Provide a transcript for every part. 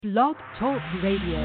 Blog Talk Radio.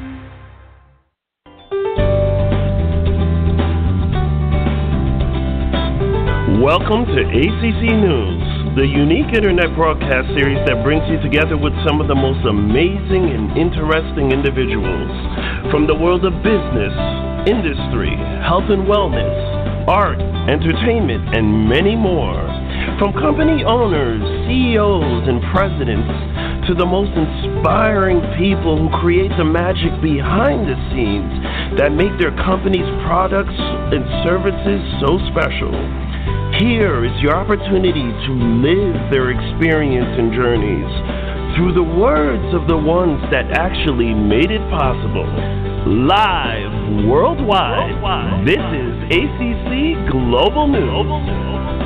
Welcome to ACC News, the unique internet broadcast series that brings you together with some of the most amazing and interesting individuals from the world of business, industry, health and wellness, art, entertainment, and many more. From company owners, CEOs, and presidents to the most inspiring people who create the magic behind the scenes that make their company's products and services so special. Here is your opportunity to live their experience and journeys through the words of the ones that actually made it possible. Live worldwide, this is ACC Global News.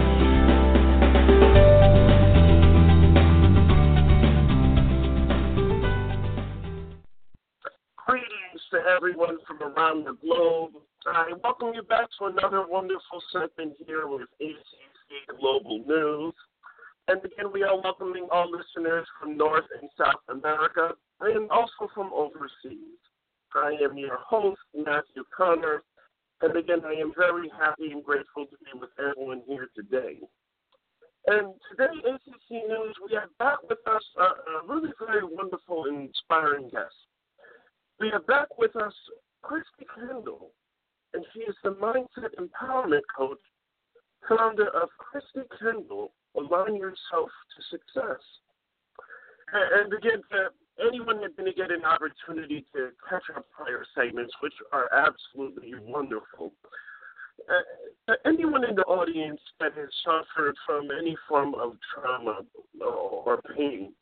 Greetings to everyone from around the globe. I welcome you back to another wonderful segment here with ACC Global News. And again, we are welcoming all listeners from North and South America and also from overseas. I am your host, Matthew Connor, and again, I am very happy and grateful to be with everyone here today. And today, ACC News, we have back with us a really very wonderful and inspiring guest. We have back with us Christy Kendall, and she is the Mindset Empowerment Coach, founder of Christy Kendall, Align Yourself to Success. And again, anyone that's going to get an opportunity to catch our prior segments, which are absolutely wonderful, anyone in the audience that has suffered from any form of trauma or pain,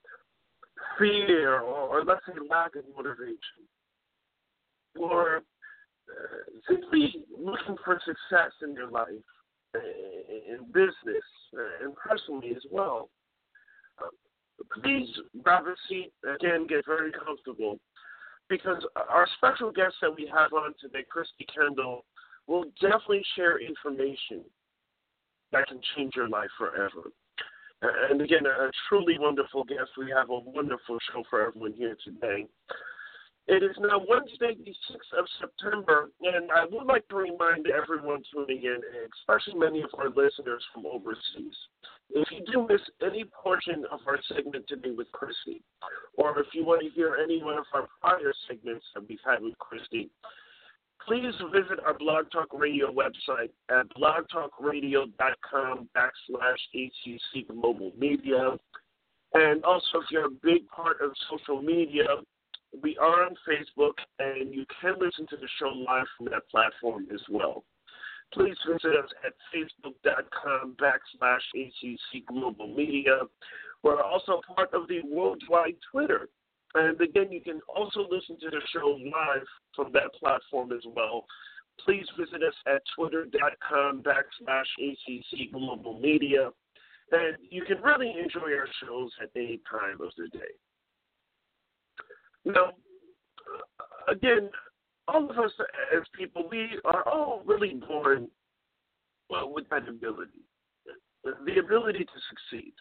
fear, or let's say lack of motivation, or simply looking for success in your life, in business, and personally as well, please grab a seat, again, get very comfortable, because our special guest that we have on today, Christy Kendall, will definitely share information that can change your life forever. And again, a truly wonderful guest. We have a wonderful show for everyone here today. It is now Wednesday, the 6th of September, and I would like to remind everyone tuning in, especially many of our listeners from overseas, if you do miss any portion of our segment today with Christy, or if you want to hear any one of our prior segments that we've had with Christy, please visit our Blog Talk Radio website at blogtalkradio.com/ACC Global Media. And also, if you're a big part of social media, we are on Facebook, and you can listen to the show live from that platform as well. Please visit us at facebook.com/ACC Global Media. We're also part of the worldwide Twitter. And again, you can also listen to the show live from that platform as well. Please visit us at twitter.com/ACC Global Media. And you can really enjoy our shows at any time of the day. Now, again, all of us as people, we are all really born with that ability, the ability to succeed.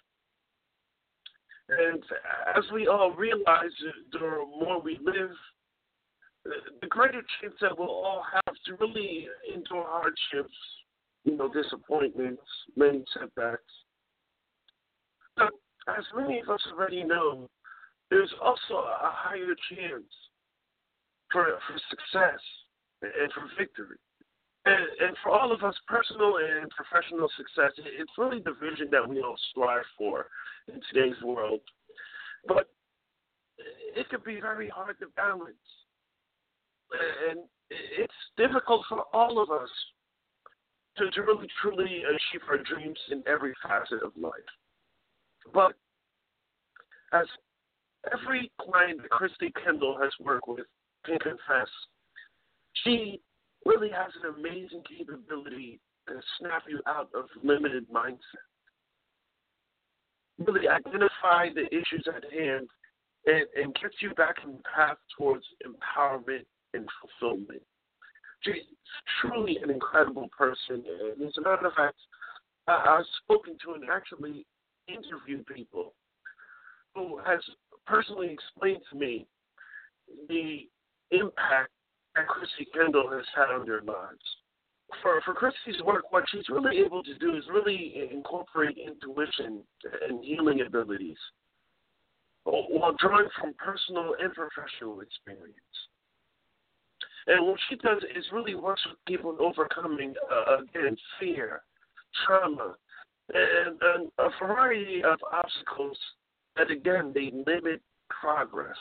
And as we all realize, the more we live, the greater chance that we'll all have to really endure hardships, disappointments, many setbacks. But as many of us already know, there's also a higher chance for success and for victory. And for all of us, personal and professional success, it's really the vision that we all strive for in today's world. But it can be very hard to balance. And it's difficult for all of us to really, truly achieve our dreams in every facet of life. But as every client that Christy Kendall has worked with can confess, she really has an amazing capability to snap you out of limited mindset. Really identify the issues at hand and get you back on the path towards empowerment and fulfillment. She's truly an incredible person. And as a matter of fact, I've spoken to and actually interviewed people who has personally explained to me the impact that Christy Kendall has had on their lives. For Christy's work, what she's really able to do is really incorporate intuition and healing abilities while drawing from personal and professional experience. And what she does is really works with people in overcoming, again, fear, trauma, and a variety of obstacles that, again, they limit progress.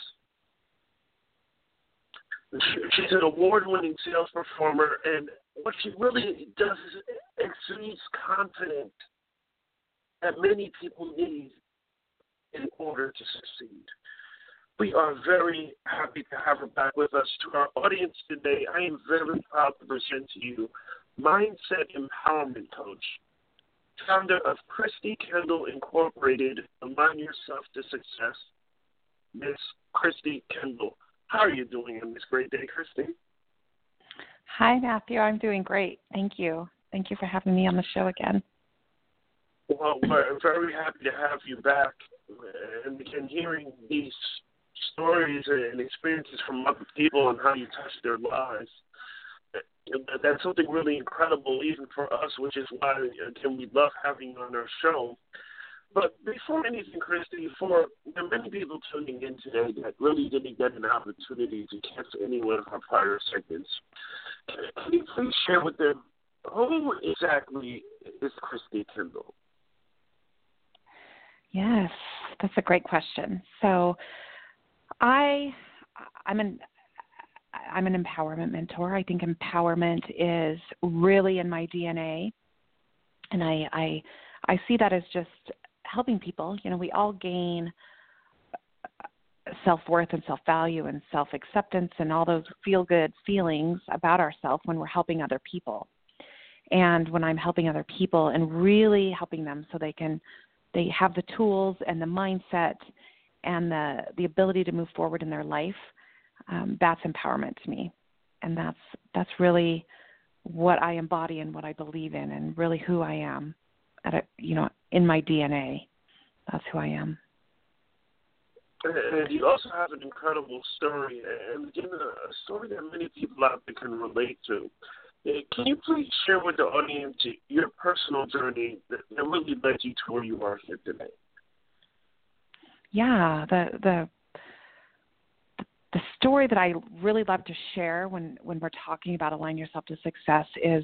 She's an award-winning sales performer, and what she really does is exudes confidence that many people need in order to succeed. We are very happy to have her back with us. To our audience today, I am very proud to present to you Mindset Empowerment Coach, founder of Christy Kendall Incorporated, Align Yourself to Success, Miss Christy Kendall. How are you doing on this great day, Christy? Hi, Matthew. I'm doing great. Thank you. Thank you for having me on the show again. Well, we're very happy to have you back. And again, hearing these stories and experiences from other people and how you touch their lives, that's something really incredible even for us, which is why, again, we love having you on our show. But before anything, Christy, for many people tuning in today that really didn't get an opportunity to catch any one of our prior segments, can you please share with them who exactly is Christy Kendall? Yes, that's a great question. So I'm an empowerment mentor. I think empowerment is really in my DNA, and I see that as just helping people. You know, we all gain self-worth and self-value and self-acceptance and all those feel-good feelings about ourselves when we're helping other people. And when I'm helping other people and really helping them so they have the tools and the mindset and the ability to move forward in their life, that's empowerment to me. And that's really what I embody and what I believe in and really who I am in my DNA. That's who I am. And you also have an incredible story, and again, a story that many people out there can relate to. Can you please share with the audience your personal journey that really led you to where you are here today? Yeah, the story that I really love to share when we're talking about Align Yourself to Success is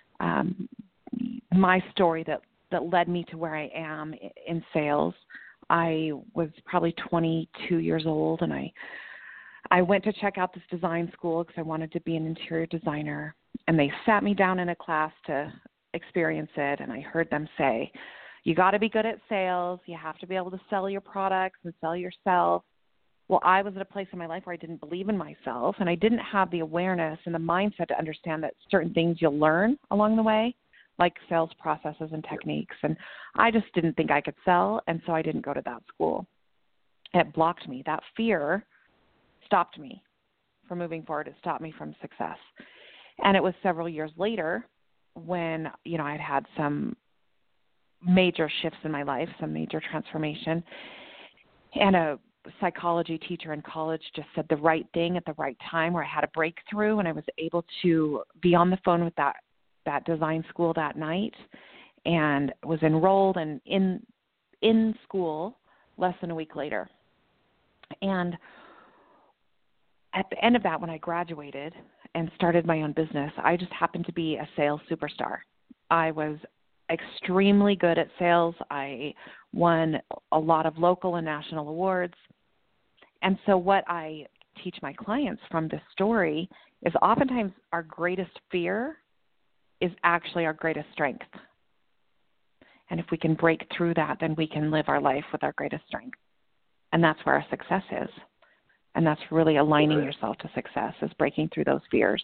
my story that led me to where I am in sales. I was probably 22 years old, and I went to check out this design school because I wanted to be an interior designer. And they sat me down in a class to experience it, and I heard them say, you got to be good at sales. You have to be able to sell your products and sell yourself. Well, I was at a place in my life where I didn't believe in myself, and I didn't have the awareness and the mindset to understand that certain things you'll learn along the way, like sales processes and techniques. And I just didn't think I could sell, and so I didn't go to that school. It blocked me. That fear stopped me from moving forward. It stopped me from success. And it was several years later when, I'd had some major shifts in my life, some major transformation, and a psychology teacher in college just said the right thing at the right time where I had a breakthrough, and I was able to be on the phone with that design school that night and was enrolled and in school less than a week later. And at the end of that, when I graduated and started my own business, I just happened to be a sales superstar. I was extremely good at sales. I won a lot of local and national awards. And so what I teach my clients from this story is oftentimes our greatest fear is actually our greatest strength. And if we can break through that, then we can live our life with our greatest strength. And that's where our success is. And that's really aligning yourself to success, is breaking through those fears.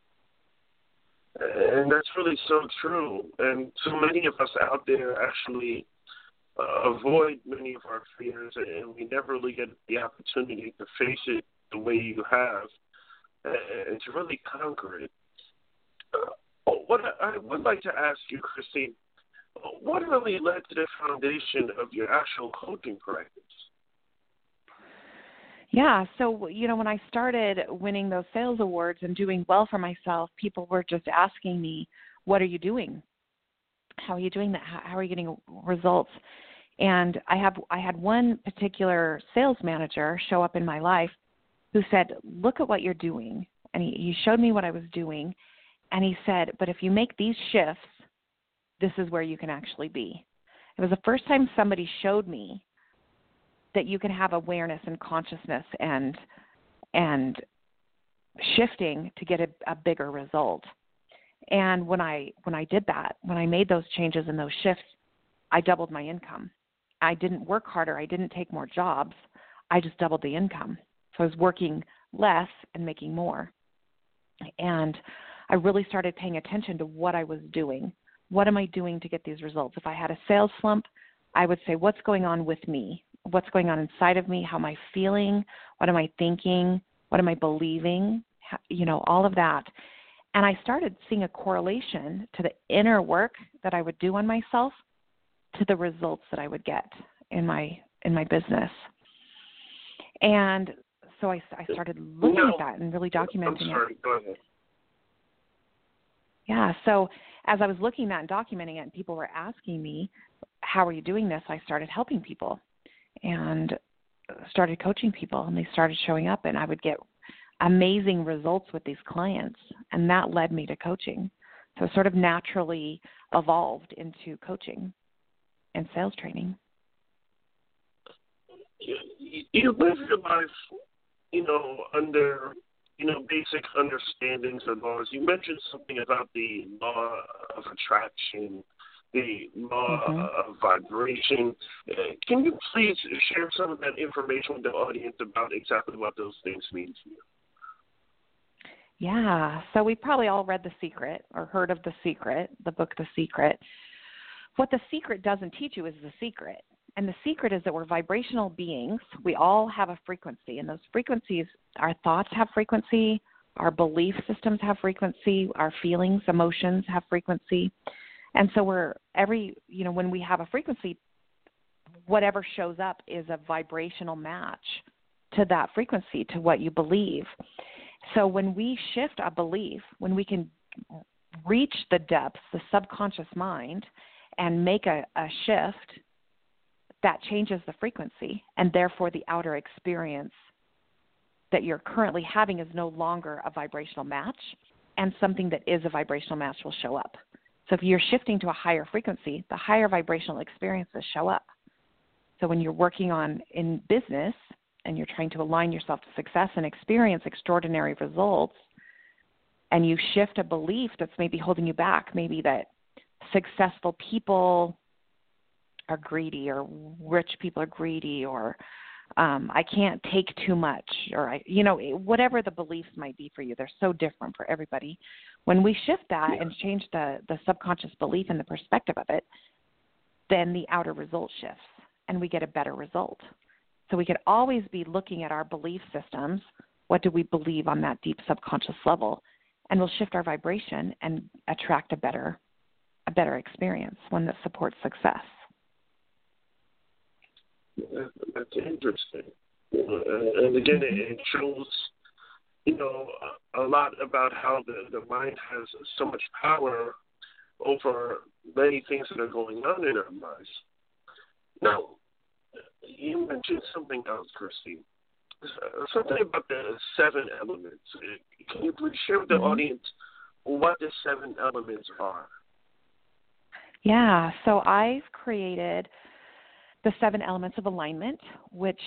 And that's really so true. And so many of us out there actually avoid many of our fears, and we never really get the opportunity to face it the way you have and to really conquer it. What I would like to ask you, Christine, what really led to the foundation of your actual coaching practice? Yeah. So, when I started winning those sales awards and doing well for myself, people were just asking me, what are you doing? How are you doing that? How are you getting results? And I had one particular sales manager show up in my life who said, look at what you're doing. And he showed me what I was doing. And he said, but if you make these shifts, this is where you can actually be. It was the first time somebody showed me that you can have awareness and consciousness and shifting to get a bigger result. And when I did that, when I made those changes and those shifts, I doubled my income. I didn't work harder. I didn't take more jobs. I just doubled the income. So I was working less and making more. And I really started paying attention to what I was doing. What am I doing to get these results? If I had a sales slump, I would say, what's going on with me? What's going on inside of me? How am I feeling? What am I thinking? What am I believing? All of that. And I started seeing a correlation to the inner work that I would do on myself to the results that I would get in my business. And so I started looking at that and really documenting I'm sorry, it. Go ahead. Yeah, so as I was looking at and documenting it and people were asking me, how are you doing this? I started helping people and started coaching people, and they started showing up, and I would get amazing results with these clients, and that led me to coaching. So it sort of naturally evolved into coaching and sales training. You live your life, under, basic understandings of laws. You mentioned something about the law of attraction, the law of vibration. Can you please share some of that information with the audience about exactly what those things mean to you? Yeah, so we probably all read The Secret or heard of The Secret, the book The Secret. What The Secret doesn't teach you is the secret. And the secret is that we're vibrational beings. We all have a frequency, and those frequencies, our thoughts have frequency, our belief systems have frequency, our feelings, emotions have frequency. And so when we have a frequency, whatever shows up is a vibrational match to that frequency, to what you believe. So when we shift a belief, when we can reach the depths, the subconscious mind, and make a shift, that changes the frequency, and therefore the outer experience that you're currently having is no longer a vibrational match, and something that is a vibrational match will show up. So if you're shifting to a higher frequency, the higher vibrational experiences show up. So when you're working in business and you're trying to align yourself to success and experience extraordinary results, and you shift a belief that's maybe holding you back, maybe that successful people are greedy, or rich people are greedy, or I can't take too much, or whatever the beliefs might be for you. They're so different for everybody. When we shift that and change the subconscious belief and the perspective of it, then the outer result shifts and we get a better result. So we could always be looking at our belief systems. What do we believe on that deep subconscious level? And we'll shift our vibration and attract a better experience, one that supports success. That's interesting. And again, it shows, a lot about how the mind has so much power over many things that are going on in our lives. Now, you mentioned something else, Christy. Something about the 7 elements. Can you please share with the audience what the 7 elements are? Yeah, so I've created the 7 elements of alignment, which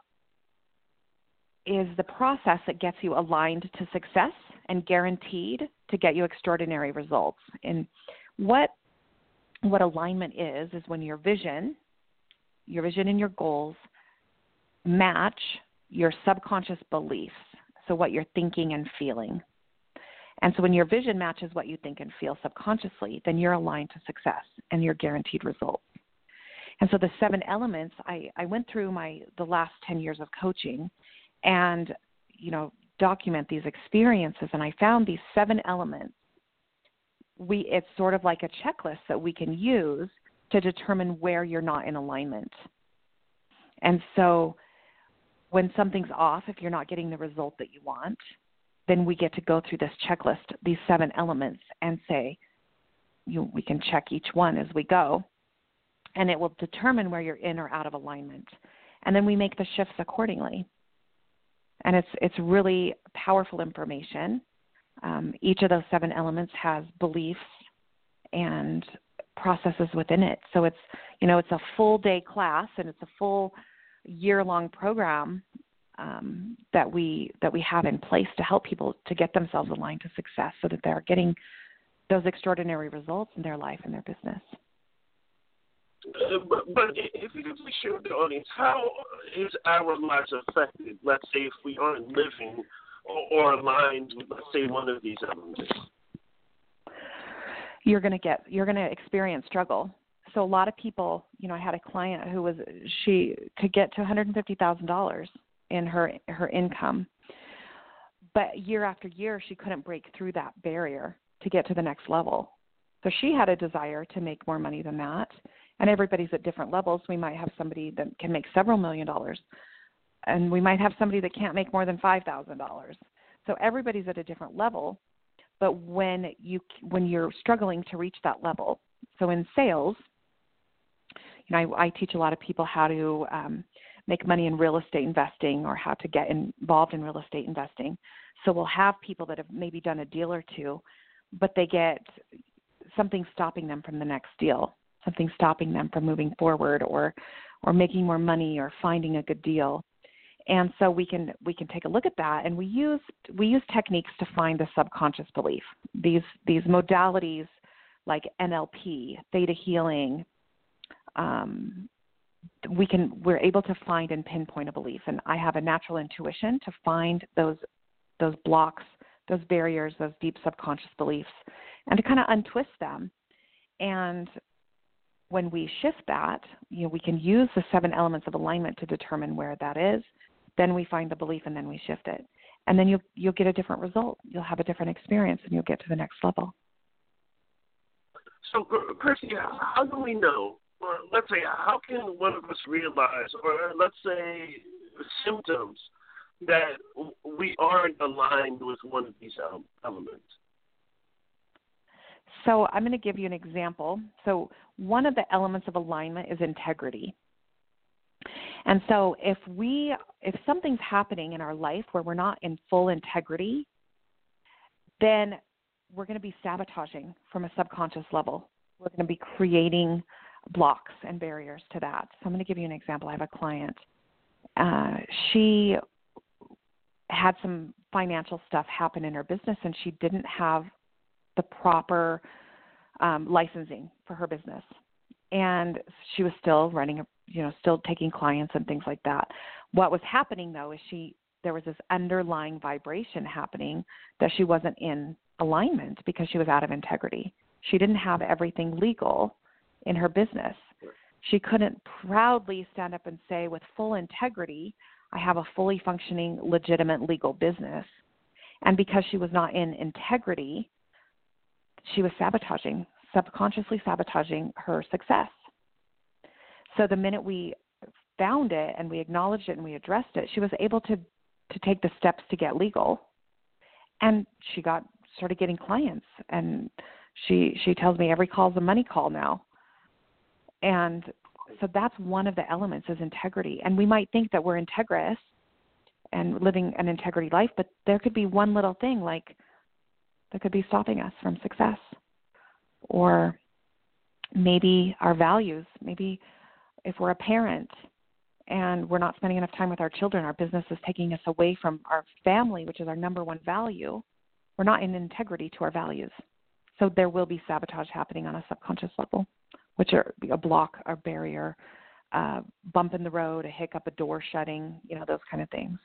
is the process that gets you aligned to success and guaranteed to get you extraordinary results. And what alignment is when your vision and your goals match your subconscious beliefs, so what you're thinking and feeling. And so when your vision matches what you think and feel subconsciously, then you're aligned to success and you're guaranteed results. And so the 7 elements, I went through the last 10 years of coaching and, document these experiences, and I found these 7 elements. It's sort of like a checklist that we can use to determine where you're not in alignment. And so when something's off, if you're not getting the result that you want, then we get to go through this checklist, these 7 elements, and say, we can check each one as we go, and it will determine where you're in or out of alignment. And then we make the shifts accordingly. And it's really powerful information. Each of those 7 elements has beliefs and processes within it. So it's a full day class, and it's a full year-long program that we have in place to help people to get themselves aligned to success, so that they're getting those extraordinary results in their life and their business. But if you could please share with the audience, how is our lives affected, let's say, if we aren't living or aligned with, let's say, one of these elements? You're going to experience struggle. So a lot of people, I had a client who could get to $150,000 in her income, but year after year she couldn't break through that barrier to get to the next level. So she had a desire to make more money than that, and everybody's at different levels. We might have somebody that can make several $1 million, and we might have somebody that can't make more than $5,000. So everybody's at a different level. But when you're struggling to reach that level, so in sales, I teach a lot of people how to make money in real estate investing, or how to get involved in real estate investing. So we'll have people that have maybe done a deal or two, but they get something stopping them from the next deal, something stopping them from moving forward, or making more money, or finding a good deal. And so we can take a look at that, and we use techniques to find the subconscious belief. These modalities like NLP, theta healing, we're able to find and pinpoint a belief. And I have a natural intuition to find those blocks, those barriers, those deep subconscious beliefs, and to kind of untwist them. And when we shift that, we can use the 7 elements of alignment to determine where that is. Then we find the belief, and then we shift it. And then you'll get a different result. You'll have a different experience, and you'll get to the next level. So, Christy, how do we know, or let's say, how can one of us realize, or let's say symptoms, that we aren't aligned with one of these elements? So I'm going to give you an example. So one of the elements of alignment is integrity. And so if something's happening in our life where we're not in full integrity, then we're going to be sabotaging from a subconscious level. We're going to be creating blocks and barriers to that. So I'm going to give you an example. I have a client. She had some financial stuff happen in her business, and she didn't have the proper licensing for her business. And she was still running, still taking clients and things like that. What was happening, though, is there was this underlying vibration happening that she wasn't in alignment because she was out of integrity. She didn't have everything legal in her business. She couldn't proudly stand up and say with full integrity, I have a fully functioning, legitimate legal business. And because she was not in integrity, she was subconsciously sabotaging her success. So the minute we found it and we acknowledged it and we addressed it, she was able to take the steps to get legal. And she started getting clients. And she tells me every call is a money call now. And so that's one of the elements is integrity. And we might think that we're integrous and living an integrity life, but there could be one little thing that could be stopping us from success. Or maybe our values, maybe if we're a parent and we're not spending enough time with our children, our business is taking us away from our family, which is our number one value, we're not in integrity to our values. So there will be sabotage happening on a subconscious level, which are a block, a barrier, bump in the road, a hiccup, a door shutting, those kind of things.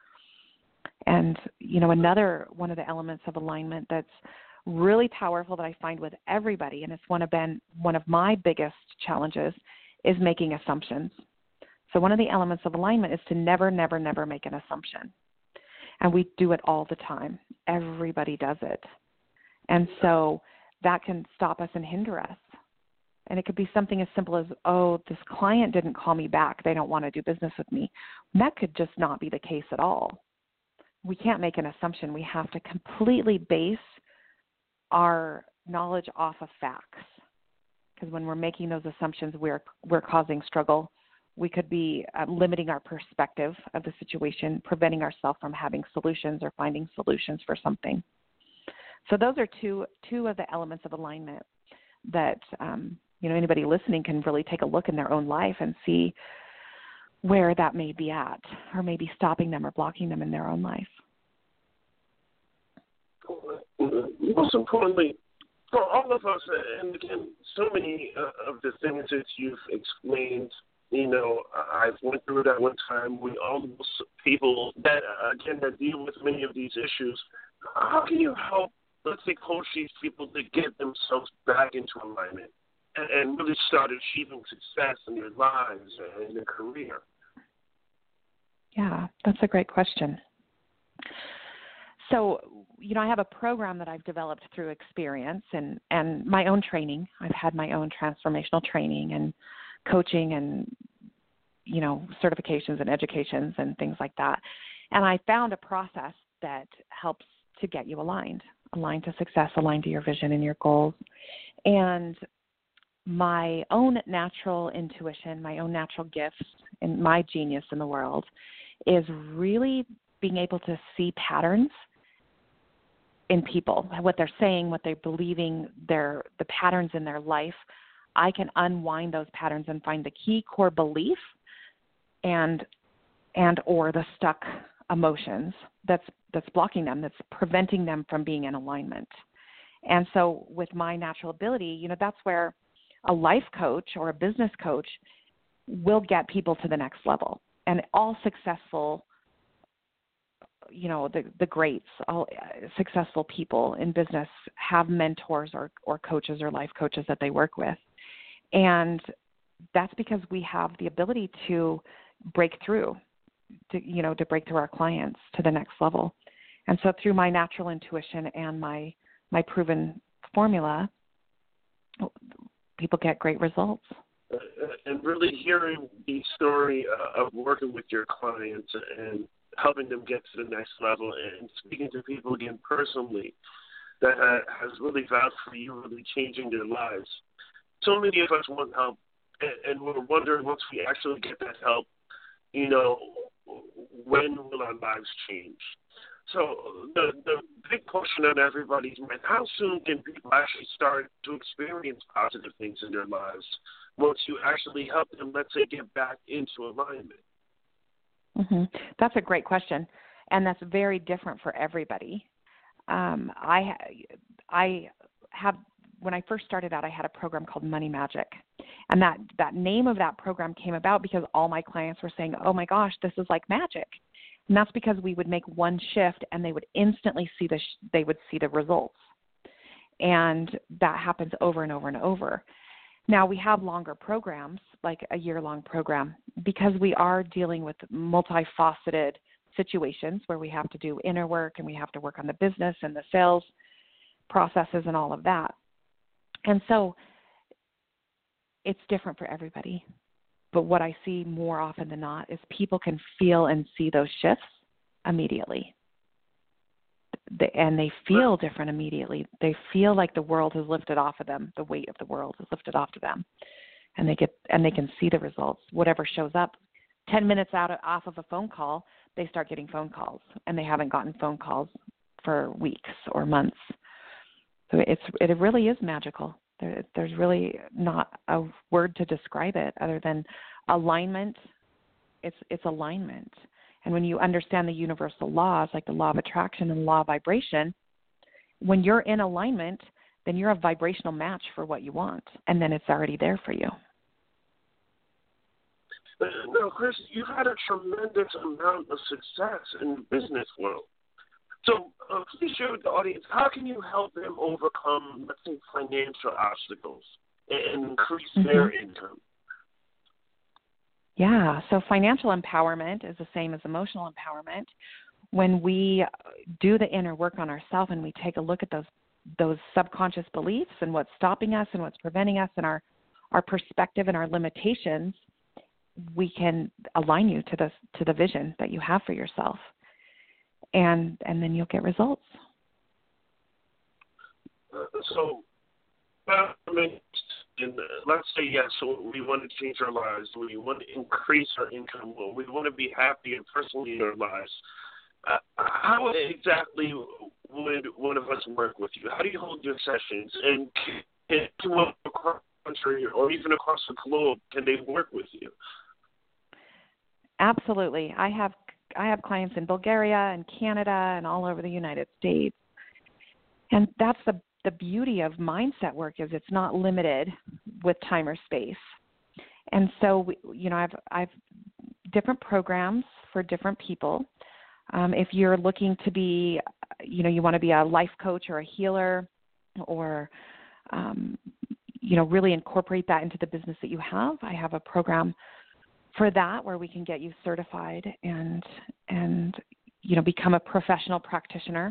And, another one of the elements of alignment that's really powerful that I find with everybody, and it's been one of my biggest challenges, is making assumptions. So one of the elements of alignment is to never, never, never make an assumption. And we do it all the time. Everybody does it. And so that can stop us and hinder us. And it could be something as simple as, oh, this client didn't call me back. They don't want to do business with me. And that could just not be the case at all. We can't make an assumption. We have to completely base our knowledge off of facts. Because when we're making those assumptions, we're causing struggle. We could be limiting our perspective of the situation, preventing ourselves from having solutions or finding solutions for something. So those are two of the elements of alignment that anybody listening can really take a look in their own life and see where that may be at, or maybe stopping them or blocking them in their own life. Most importantly, for all of us, and again, so many of the things that you've explained, I've went through it at one time. We almost people that deal with many of these issues. How can you help, let's say, coach these people to get themselves back into alignment and really start achieving success in their lives and their career? Yeah, that's a great question. So, I have a program that I've developed through experience and my own training. I've had my own transformational training and coaching and, certifications and educations and things like that. And I found a process that helps to get you aligned to success, aligned to your vision and your goals. And my own natural intuition, my own natural gifts, and my genius in the world is really being able to see patterns in people, what they're saying, what they're believing, the patterns in their life. I can unwind those patterns and find the key core belief and or the stuck emotions that's blocking them, that's preventing them from being in alignment. And so with my natural ability, that's where a life coach or a business coach will get people to the next level. And all successful, the greats, all successful people in business have mentors or coaches or life coaches that they work with. And that's because we have the ability to break through, to break through our clients to the next level. And so through my natural intuition and my proven formula, people get great results. And really hearing the story of working with your clients and helping them get to the next level and speaking to people again personally that has really vouched for you, really changing their lives. So many of us want help, and we're wondering once we actually get that help, when will our lives change? So the big question on everybody's mind, how soon can people actually start to experience positive things in their lives once you actually help them, let's say, get back into alignment? Mm-hmm. That's a great question, and that's very different for everybody. I have, when I first started out, I had a program called Money Magic, and that name of that program came about because all my clients were saying, "Oh my gosh, this is like magic," and that's because we would make one shift and they would instantly see they would see the results, and that happens over and over and over. Now, we have longer programs, like a year-long program, because we are dealing with multifaceted situations where we have to do inner work and we have to work on the business and the sales processes and all of that. And so it's different for everybody. But what I see more often than not is people can feel and see those shifts immediately. And they feel different immediately. They feel like the world has lifted off of them. The weight of the world is lifted off of them, and they can see the results. Whatever shows up, 10 minutes off of a phone call, they start getting phone calls, and they haven't gotten phone calls for weeks or months. So it really is magical. There's really not a word to describe it other than alignment. It's alignment. And when you understand the universal laws, like the law of attraction and the law of vibration, when you're in alignment, then you're a vibrational match for what you want, and then it's already there for you. Now, Chris, you've had a tremendous amount of success in the business world. So please share with the audience, how can you help them overcome, let's say, financial obstacles and increase their income? Yeah, so financial empowerment is the same as emotional empowerment. When we do the inner work on ourselves and we take a look at those subconscious beliefs and what's stopping us and what's preventing us and our our perspective and our limitations, we can align you to the vision that you have for yourself. And then you'll get results. So, let's say, yes, so we want to change our lives. We want to increase our income. We want to be happy and personally in our lives. How exactly would one of us work with you? How do you hold your sessions? And can anyone across the country or even across the globe, can they work with you? Absolutely. I have clients in Bulgaria and Canada and all over the United States. And that's the beauty of mindset work, is it's not limited with time or space. And so, I've different programs for different people. If you're looking to be, you want to be a life coach or a healer, or, really incorporate that into the business that you have, I have a program for that where we can get you certified and become a professional practitioner.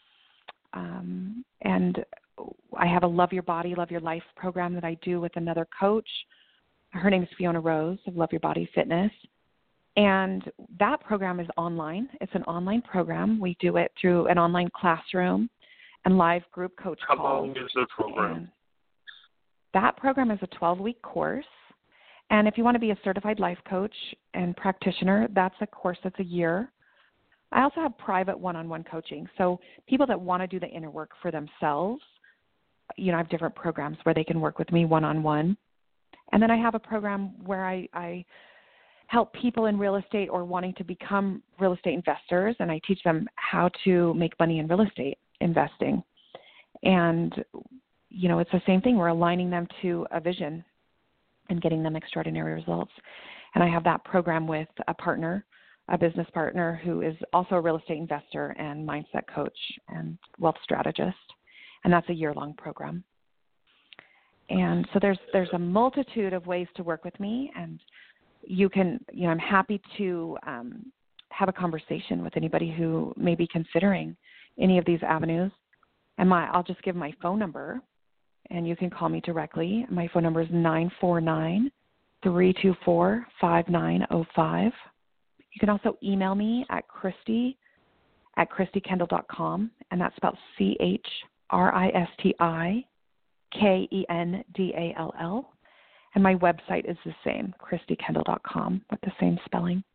And I have a Love Your Body, Love Your Life program that I do with another coach. Her name is Fiona Rose of Love Your Body Fitness. And that program is online. It's an online program. We do it through an online classroom and live group coach calls. How long is the program? And that program is a 12-week course. And if you want to be a certified life coach and practitioner, that's a course that's a year. I also have private one-on-one coaching. So people that want to do the inner work for themselves, I have different programs where they can work with me one-on-one. And then I have a program where I help people in real estate or wanting to become real estate investors, and I teach them how to make money in real estate investing. And, it's the same thing. We're aligning them to a vision and getting them extraordinary results. And I have that program with a business partner who is also a real estate investor and mindset coach and wealth strategist. And that's a year-long program. And so there's a multitude of ways to work with me, and you can, I'm happy to have a conversation with anybody who may be considering any of these avenues. And I'll just give my phone number, and you can call me directly. My phone number is 949-324-5905. You can also email me at christikendall.com, and that's spelled CHRISTIKENDALL. And my website is the same, christikendall.com, with the same spelling.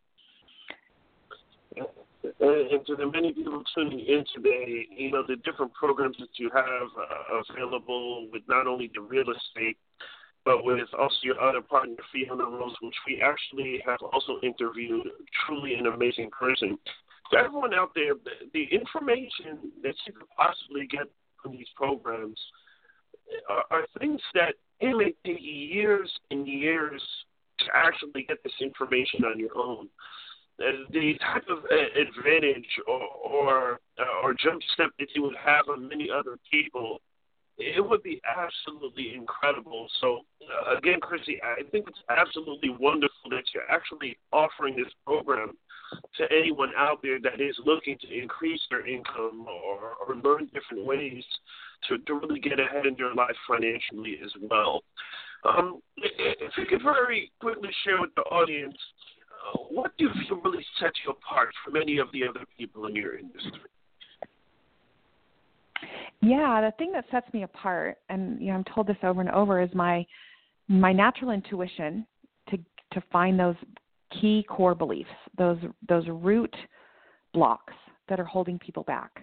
And to the many people tuning in today, the different programs that you have available with not only the real estate, but with also your other partner, Fiona Rose, which we actually have also interviewed, truly an amazing person. To everyone out there, the information that you could possibly get from these programs are things that it may take years and years to actually get this information on your own. The type of advantage or jump step that you would have on many other people, it would be absolutely incredible. So, again, Christy, I think it's absolutely wonderful that you're actually offering this program to anyone out there that is looking to increase their income or learn different ways to really get ahead in their life financially as well. If you could very quickly share with the audience, what do you feel really sets you apart from many of the other people in your industry? Yeah, the thing that sets me apart, and I'm told this over and over, is my natural intuition to find those key core beliefs, those root blocks that are holding people back.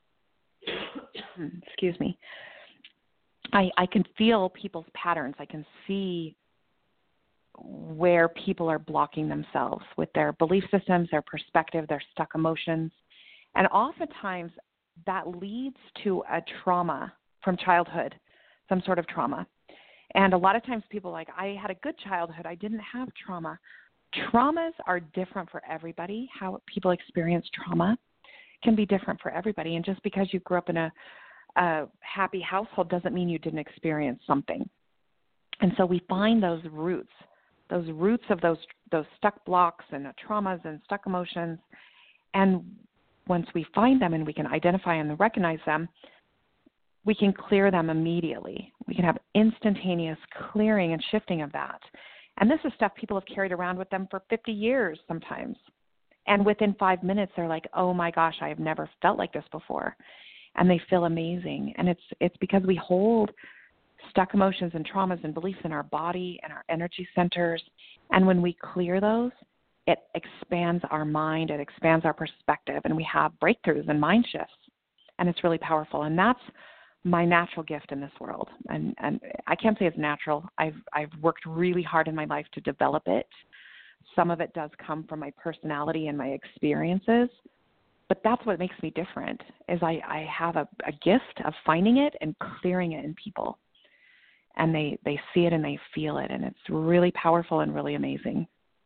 Excuse me. I can feel people's patterns. I can see where people are blocking themselves with their belief systems, their perspective, their stuck emotions. And oftentimes that leads to a trauma from childhood, some sort of trauma. And a lot of times people are like, I had a good childhood, I didn't have trauma. Traumas are different for everybody. How people experience trauma can be different for everybody. And just because you grew up in a happy household doesn't mean you didn't experience something. And so we find those roots of those stuck blocks and traumas and stuck emotions. And once we find them and we can identify and recognize them, we can clear them immediately. We can have instantaneous clearing and shifting of that. And this is stuff people have carried around with them for 50 years sometimes. And within 5 minutes, they're like, oh my gosh, I have never felt like this before. And they feel amazing. And it's because we hold stuck emotions and traumas and beliefs in our body and our energy centers. And when we clear those, it expands our mind, it expands our perspective, and we have breakthroughs and mind shifts. And it's really powerful. And that's my natural gift in this world. And I can't say it's natural. I've worked really hard in my life to develop it. Some of it does come from my personality and my experiences, but that's what makes me different, is I have a gift of finding it and clearing it in people. And they see it and they feel it, and it's really powerful and really amazing.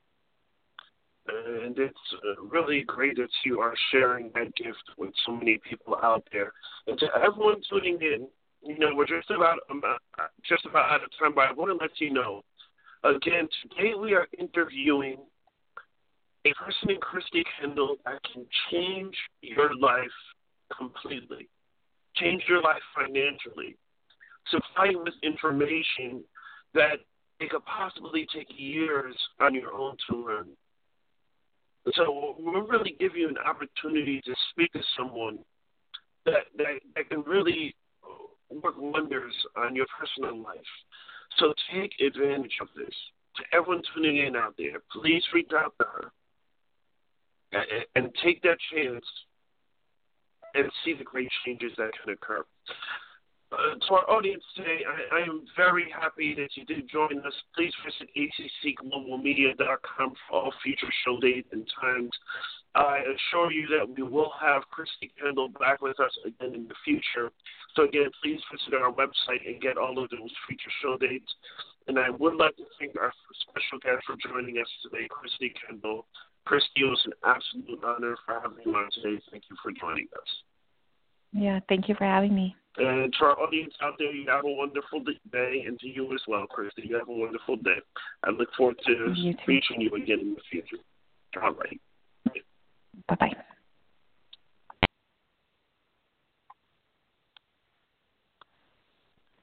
And it's really great that you are sharing that gift with so many people out there. And to everyone tuning in, we're just about out of time, but I want to let you know, again, today we are interviewing a person in Christy Kendall that can change your life completely, change your life financially, supply you with information that it could possibly take years on your own to learn. So we'll really give you an opportunity to speak to someone that can really work wonders on your personal life. So take advantage of this. To everyone tuning in out there, please reach out to her and take that chance and see the great changes that can occur. To our audience today, I am very happy that you did join us. Please visit ACCglobalmedia.com for all future show dates and times. I assure you that we will have Christy Kendall back with us again in the future. So again, please visit our website and get all of those future show dates. And I would like to thank our special guest for joining us today, Christy Kendall. Christy, it was an absolute honor for having you on today. Thank you for joining us. Yeah, thank you for having me. And to our audience out there, you have a wonderful day, and to you as well, Christy. You have a wonderful day. I look forward to reaching you again in the future. All right. Bye-bye.